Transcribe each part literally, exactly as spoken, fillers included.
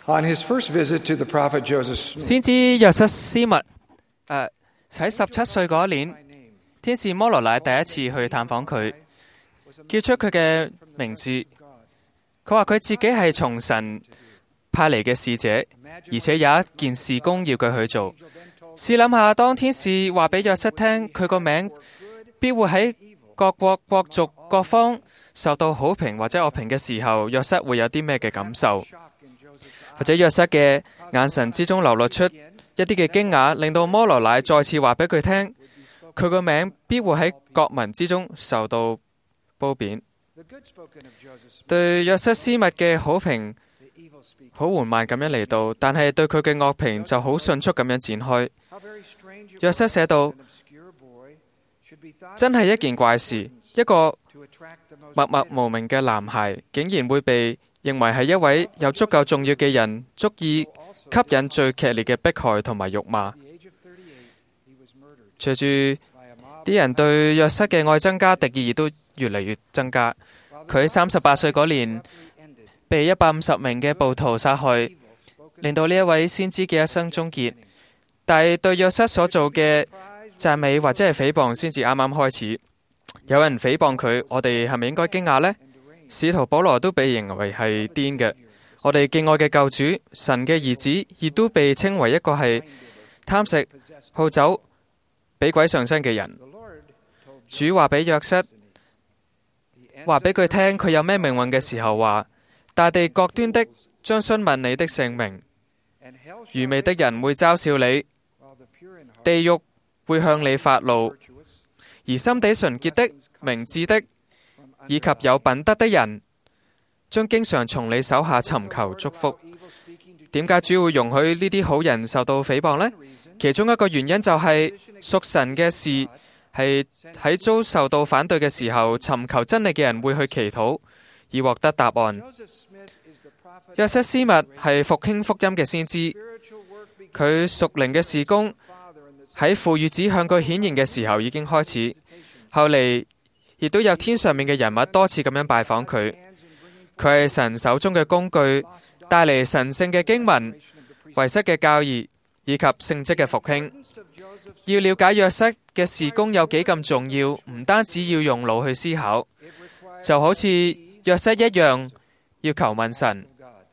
On his first visit to the prophet Joseph Smith, 先知約瑟斯密誒喺十七歲嗰年，天使摩羅乃第一次去探訪佢，叫出佢嘅名字。佢話佢自己係從神派嚟嘅使者，而且有一件事工要佢去做。試諗下，當天使話俾約瑟聽佢個名必會喺各國國族各方受到好評或者惡評嘅時候，約瑟會有啲咩嘅感受？或者約瑟嘅眼神之中流露出一啲嘅驚訝，令到摩羅乃再次話俾佢聽，佢個名必會喺國民之中受到褒貶。對約瑟斯密嘅好評好緩慢咁樣嚟到，但係對佢嘅惡評就好迅速咁樣展開。約瑟寫到，真係一件怪事，一個默默無名嘅男孩竟然會被認為係一位有足夠重要嘅人，足以吸引最劇烈嘅迫害同埋辱罵。隨住啲人對約瑟嘅愛增加，敵意亦都越嚟越增加。佢喺三十八歲嗰年被一百五十名嘅暴徒殺害，令到呢一位先知嘅一生終結。但係對約瑟所做嘅讚美或者係誹謗先至啱啱開始。有人誹謗佢，我哋係咪應該驚訝呢？使徒保羅都被認為係癲嘅。我哋敬愛嘅救主，神嘅兒子，亦都被稱為一個係貪食、好酒、俾鬼上身嘅人。主話俾約瑟，話俾佢聽佢有咩命運嘅時候，話大地各端的將詢問你的姓名，愚昧的人會嘲笑你，地獄會向你發怒，而心地純潔的、明智的以及有品德的人將經常從你手下尋求祝福。點解主會容許呢啲好人受到誹謗呢？其中一個原因就係屬神嘅事係喺遭受到反對嘅時候，尋求真理嘅人會去祈禱以獲得答案。約瑟斯密係復興福音嘅先知，佢屬靈嘅事工喺父與子向佢顯現嘅時候已經開始，後嚟亦都有天上面嘅人物多次咁樣拜訪佢。佢係神手中嘅工具，帶嚟神聖嘅經文、遺失嘅教義以及聖職嘅復興。要了解約瑟嘅事工有幾咁重要，唔單止要用腦去思考，就好似約瑟一樣，要求問神。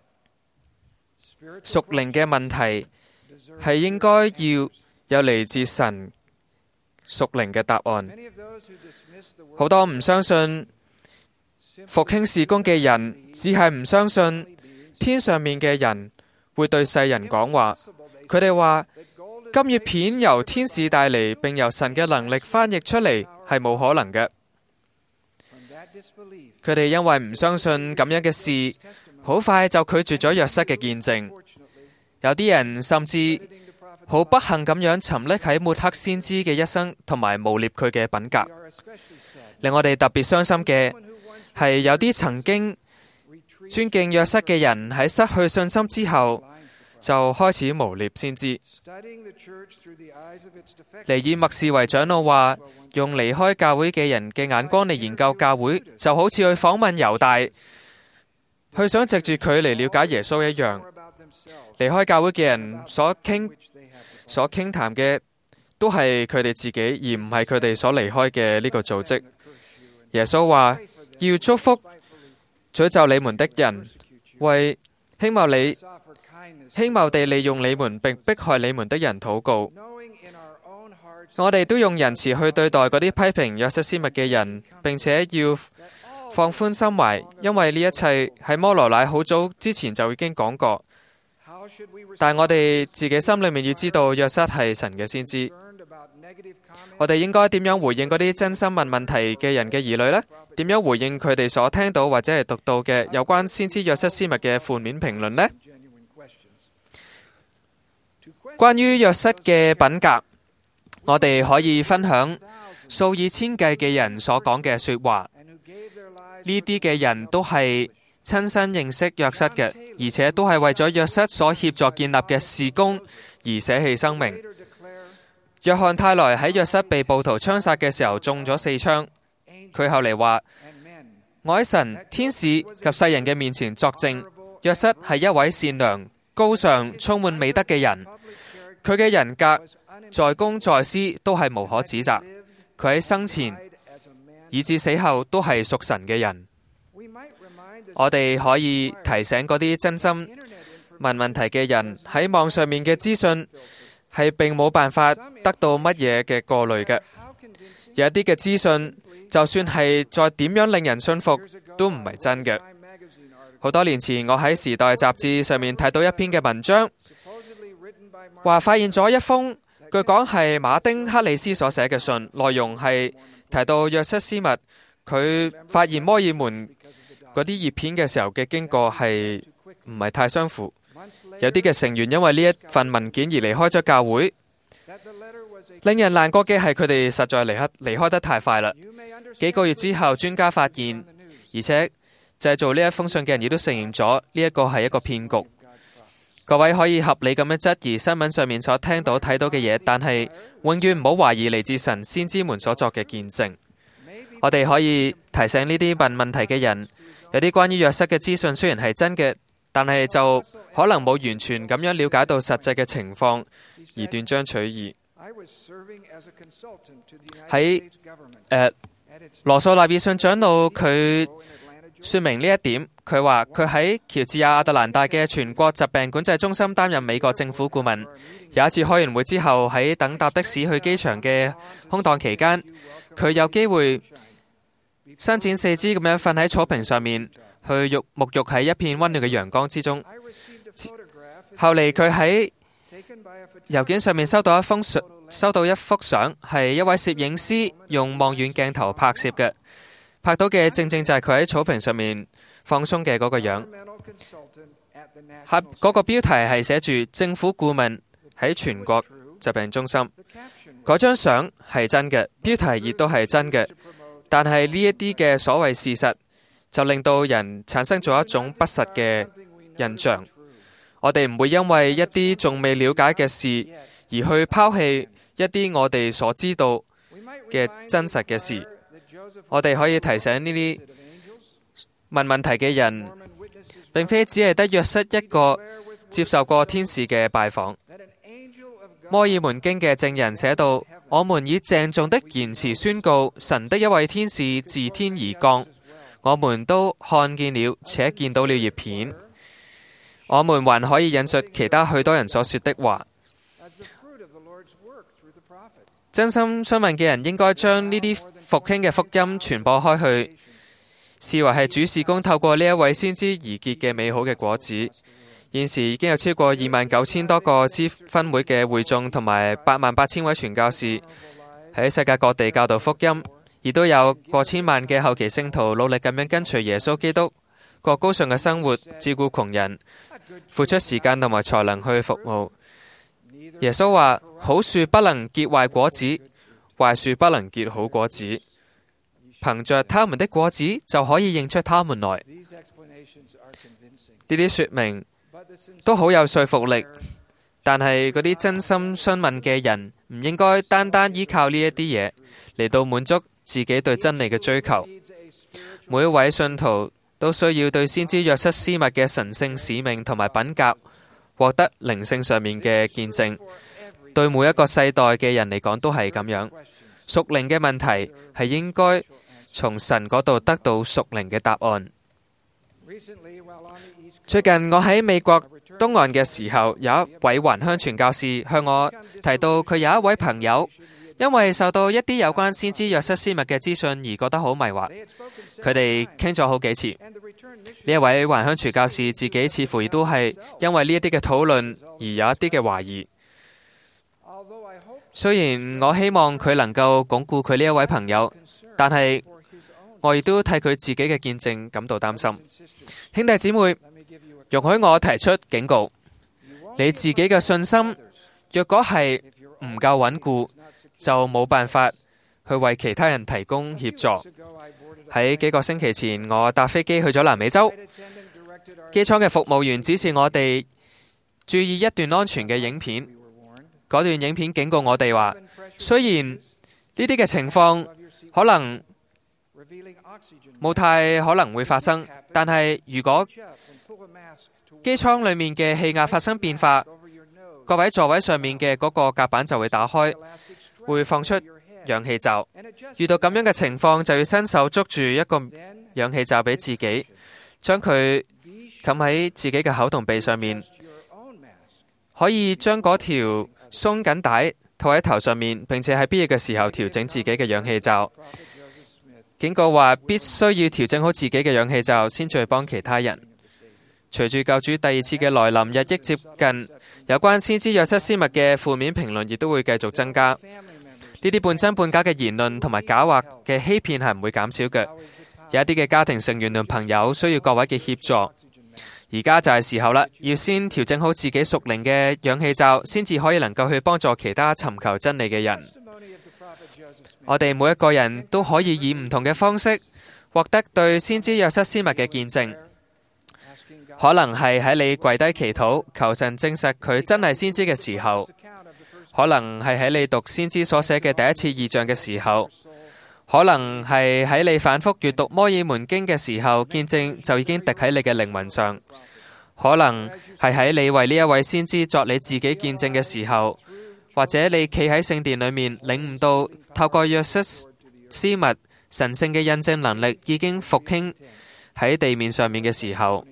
屬靈嘅問題係應該要有嚟自神屬靈嘅答案。好多唔相信復興事工嘅人，只係唔相信天上面嘅人會對世人講話。佢哋話金葉片由天使帶嚟，並由神嘅能力翻譯出嚟，係冇可能嘅。佢哋因為唔相信咁樣嘅事，好快就拒絕咗約瑟嘅見證。有啲人甚至好不幸咁樣沉溺喺抹黑先知嘅一生，同埋誣衊佢嘅品格。令我哋特別傷心嘅係，有啲曾經尊敬約瑟嘅人喺失去信心之後，就開始誣衊先知。尼爾默士為長老話，用離開教會嘅人嘅眼光嚟研究教會，就好似去訪問猶大，去想藉住佢嚟了解耶穌一樣。離開教會嘅人所傾所傾談嘅都係佢哋自己，而唔係佢哋所離開嘅呢個組織。耶穌話要祝福詛咒你們的人，為輕蔑你輕蔑地利用你們並迫害你們的人禱告。我哋都用仁慈去對待嗰啲批評約瑟斯密嘅人，並且要放寬心懷，因為呢一切喺摩羅乃好早之前就已經講過。但我哋自己心裏面要知道，約瑟係神嘅先知。我哋應該點樣回應嗰啲真心問問題嘅人嘅疑慮呢？點樣回應佢哋所聽到或者係讀到嘅有關先知約瑟斯密嘅負面評論呢？關於約瑟嘅品格，我哋可以分享數以千計嘅人所講嘅說話。呢啲嘅人都係親身認識約瑟嘅，而且都係為咗約瑟所協助建立嘅事工而捨棄生命。約翰泰萊喺約瑟被暴徒槍殺嘅時候中咗四槍，佢後嚟話：我喺神、天使及世人嘅面前作證，約瑟係一位善良、 高尚、充滿美德嘅人，佢嘅人格在公在私都係無可指責。佢喺生前以至死後都係屬神嘅人。我哋可以提醒嗰啲真心問問題嘅人，喺網上面嘅資訊係並冇辦法得到乜嘢嘅過濾嘅。有一啲嘅資訊，就算係再點樣令人信服，都唔係真嘅。好多年前，我喺《時代》雜誌上面睇到一篇嘅文章，話發現咗一封據講係馬丁克里斯所寫嘅信，內容係提到約瑟斯密佢發現摩爾門嗰啲葉片嘅時候嘅經過係唔係太相符。有啲嘅成員因為呢一份文件而離開咗教會。令人難過嘅係佢哋實在離開離開得太快啦。幾個月之後，專家發現，而且製造呢一封信嘅人亦都承認咗呢一個係一個騙局。各位可以合理咁樣質疑新聞上面所聽到睇到嘅嘢，但係永遠唔好懷疑嚟自神先知們所作嘅見證。我哋可以提醒呢啲問問題嘅人，有啲關於約瑟嘅資訊雖然係真嘅，但係就可能冇完全咁樣了解到實際嘅情況，而斷章取義。喺誒羅素納爾遜長老佢說明呢一點，佢話佢喺喬治亞亞特蘭大嘅全國疾病管制中心擔任美國政府顧問。有一次開完會之後，喺等搭的士去機場嘅空檔期間，佢有機會伸展四肢咁樣瞓喺草坪上面，去浴沐浴喺一片溫暖嘅陽光之中。後嚟佢喺郵件上面收到一封收到一幅相，係一位攝影師用望遠鏡頭拍攝嘅，拍到嘅正正就係佢喺草坪上面放鬆嘅嗰個樣。下嗰個標題係寫住政府顧問喺全國疾病中心。嗰張相係真嘅，標題亦都係真嘅，但係呢一啲嘅所謂事實就令到人產生咗一種不實嘅印象。我哋唔會因為一啲仲未了解嘅事而去拋棄一啲我哋所知道嘅真實嘅事。我哋可以提醒呢啲問問題嘅人，並非只係得約瑟一個接受過天使嘅拜訪。摩爾門經嘅證人寫道：我們以鄭重的言辭宣告，神的一位天使自天而降，我們都看見了，且見到了葉片。我們還可以引述其他許多人所說的話。真心詢問嘅人應該將呢啲復興嘅福音傳播開去，視為係主事工透過呢一位先知而結嘅美好嘅果子。現時已經有超過二萬九千多個支分會嘅會眾，同埋八萬八千位傳教士喺世界各地教導福音，亦都有過千萬嘅後期聖徒努力咁樣跟隨耶穌基督，過高尚嘅生活，照顧窮人，付出時間同埋才能去服務。耶穌話：好樹不能結壞果子，壞樹不能結好果子，憑着他們的果子就可以認出他們來。呢啲說明都好有說服力，但係嗰啲真心詢問嘅人唔應該單單依靠呢一啲嘢嚟到滿足自己對真理嘅追求。每一位信徒都需要對先知約瑟斯密嘅神聖使命同埋品格獲得靈性上面嘅見證。對每一個世代嘅人嚟講都係咁樣。屬靈嘅問題係應該從神嗰度得到屬靈嘅答案。最近我喺美國東岸嘅時候，有一位還鄉傳教士向我提到，佢有一位朋友因為受到一啲有關先知約瑟斯密嘅資訊而覺得好迷惑。佢哋傾咗好幾次。呢一位還鄉傳教士自己似乎亦都係因為呢一啲嘅討論而有一啲嘅懷疑。雖然我希望佢能夠鞏固佢呢一位朋友，但係我亦都替佢自己嘅見證感到擔心。兄弟姊妹，容許我提出警告：你自己嘅信心若果係唔夠穩固，就冇辦法去為其他人提供協助。喺幾個星期前，我搭飛機去咗南美洲，機艙嘅服務員指示我哋注意一段安全嘅影片。嗰段影片警告我哋話，雖然呢啲嘅情況可能冇太可能會發生，但係如果機艙裏面嘅氣壓發生變化，各位座位上面嘅嗰個甲板就會打開，會放出氧氣罩。遇到咁樣嘅情況，就要伸手捉住一個氧氣罩俾自己，將佢冚喺自己嘅口同鼻上面，可以將嗰條鬆緊帶套喺頭上面，並且喺必要嘅時候調整自己嘅氧氣罩。警告話必須要調整好自己嘅氧氣罩，先再幫其他人。隨住救主第二次嘅來臨日益接近，有關先知約瑟斯密嘅負面評論亦都會繼續增加。呢啲半真半假嘅言論同埋狡猾嘅欺騙係唔會減少嘅。有一啲嘅家庭成員同朋友需要各位嘅協助。而家就係時候啦，要先調整好自己屬靈嘅氧氣罩，先至可以能夠去幫助其他尋求真理嘅人。我哋每一個人都可以以唔同嘅方式獲得對先知約瑟斯密嘅見證。可能係喺你跪低祈禱，求神證實佢真係先知嘅時候；可能係喺你讀先知所寫嘅第一次異象嘅時候；可能係喺你反覆閱讀摩爾門經嘅時候，見證就已經滴喺你嘅靈魂上；可能係喺你為呢一位先知作你自己見證嘅時候，或者你企喺聖殿裏面領悟到透過約瑟斯密神聖嘅印證能力已經復興喺地面上面嘅時候。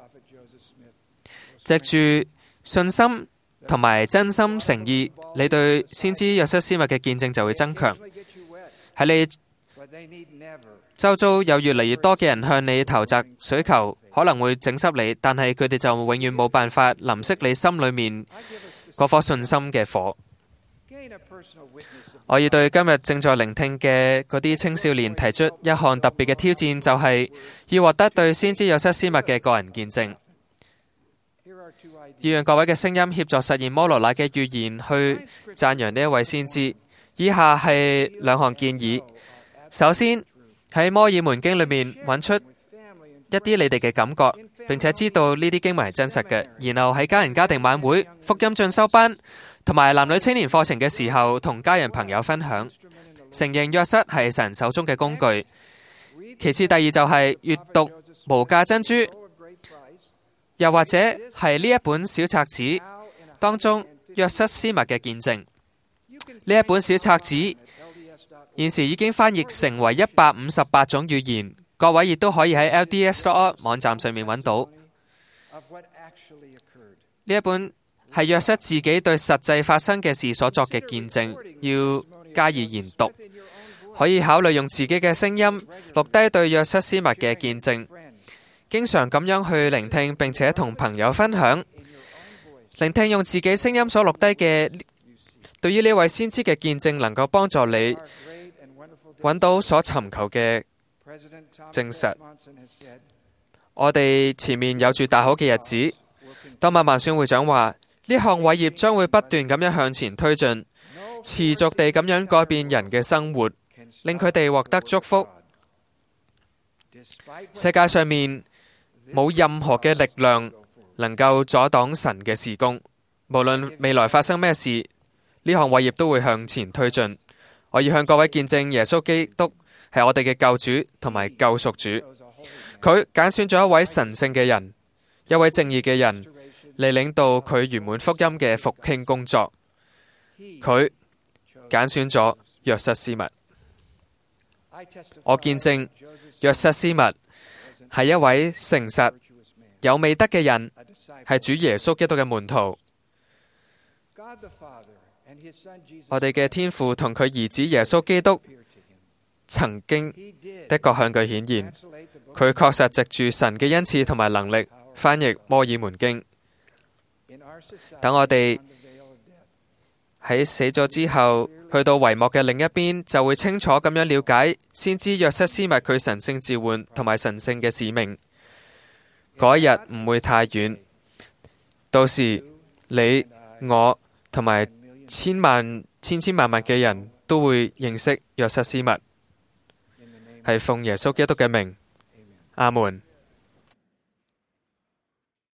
藉住信心同埋真心誠意，你對先知約瑟斯密嘅見證就會增強。喺你周遭有越嚟越多嘅人向你投擲水球，可能會整濕你，但係佢哋就永遠冇辦法淋熄你心裏面嗰顆信心嘅火。我要對今日正在聆聽嘅嗰啲青少年提出一項特別嘅挑戰，就係要獲得對先知約瑟斯密嘅個人見證。要讓各位嘅聲音協助實現摩羅乃嘅預言，去讚揚呢一位先知。以下係兩項建議。首先，喺摩爾門經裏面揾出一啲你哋嘅感覺，並且知道呢啲經文係真實嘅。然後喺家人家庭晚會、福音進修班同埋男女青年課程嘅時候，同家人朋友分享，承認約瑟係神手中嘅工具。其次，第二就係閱讀無價珍珠。又或者係呢一本小冊子當中約瑟斯密嘅見證。呢一本小冊子現時已經翻譯成為一百五十八種語言，各位亦都可以喺 L D S dot org 網站上面揾到。呢一本係約瑟自己對實際發生嘅事所作嘅見證，要加以研讀。可以考慮用自己嘅聲音錄低對約瑟斯密嘅見證。經常咁樣去聆聽，並且同朋友分享。聆聽用自己聲音所錄低嘅，對於呢位先知嘅見證，能夠幫助你揾到所尋求嘅證實。我哋前面有住大好嘅日子。當麥萬宣會長話，呢項偉業將會不斷咁樣向前推進，持續地咁樣改變人嘅生活，令佢哋獲得祝福。世界上面冇任何嘅力量能夠阻擋神嘅事工，無論未來發生咩事，呢項偉業都會向前推進。我要向各位見證，耶穌基督係我哋嘅救主同埋救贖主。佢揀選咗一位神聖嘅人，一位正義嘅人嚟領導佢圓滿福音嘅復興工作。佢揀選咗約瑟斯密。我見證約瑟斯密係一位誠實有美德嘅人，係主耶穌基督嘅門徒。我哋嘅天父同佢兒子耶穌基督曾經的確向佢顯現，佢確實藉住神嘅恩賜同埋能力翻譯摩爾門經。等我哋喺死咗之後，去到帷幕嘅另一邊，就會清楚咁樣了解先知約瑟斯密佢神聖召喚同埋神聖嘅使命。嗰一日唔會太遠，到時你我同埋千萬千千萬萬嘅人都會認識約瑟斯密。係奉耶穌基督嘅名，阿門。